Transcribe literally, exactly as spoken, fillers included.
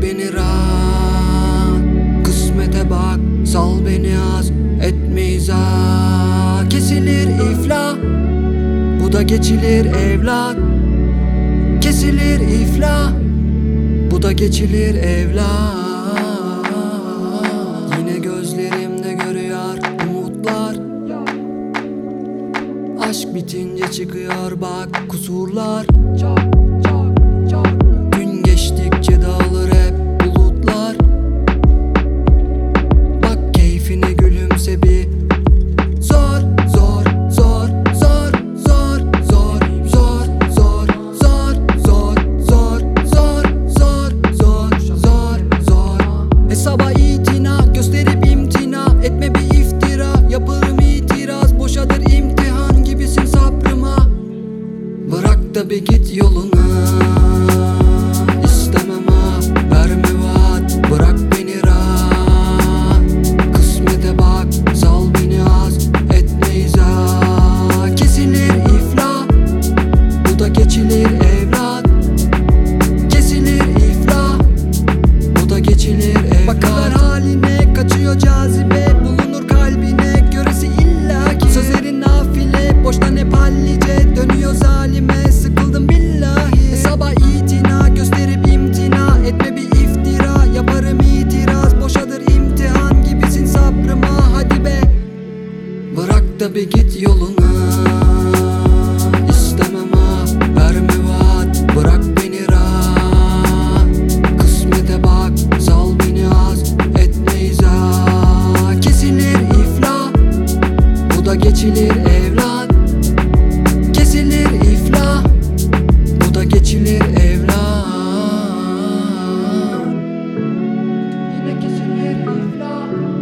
beni rahat. Kısmete bak, sal beni az, etme izah. Kesilir iflah, bu da geçilir evlat. Kesilir iflah, bu da geçilir evlat. Yine gözlerimde görüyor umutlar. Aşk bitince çıkıyor bak kusurlar. Gün geçtikçe dağılır hep bulutlar. Bak keyfine gülümse bir. Zor, zor, zor, zor, zor, zor, zor, zor, zor, zor, zor, zor, zor, zor, zor, zor. Hesaba itina, gösterip imtina, etme bir iftira, yaparım itiraz, boşadır imtihan gibisin sabrıma. Bırak da bir git yoluna, istemem ha, verme vaat, bırak beni rahat. Kısmete bak, sal beni az, etme izah. Kesilir iflah, bu da geçilir evlat. Kesilir iflah, bu da geçilir evlat. Bakar haline, kaçıyor cazibe, bulunur kalbine, göresi illaki. Sözlerin nafile, boştan hep hallice, dönüyor zalime, sıkıldım billahi. Hesaba itina, gösterip imtina, etme bir iftira, yaparım itiraz, boşadır imtihan gibisin sabrıma. Hadi be, bırak da bir git yoluna, istemem ha, verme vaat, bırak beni rahat. Kısmete bak, sal beni az, etme izah. Kesilir iflah, bu da geçilir evlat. Kesilir iflah, bu da geçilir evlat. Yine kesilir iflah.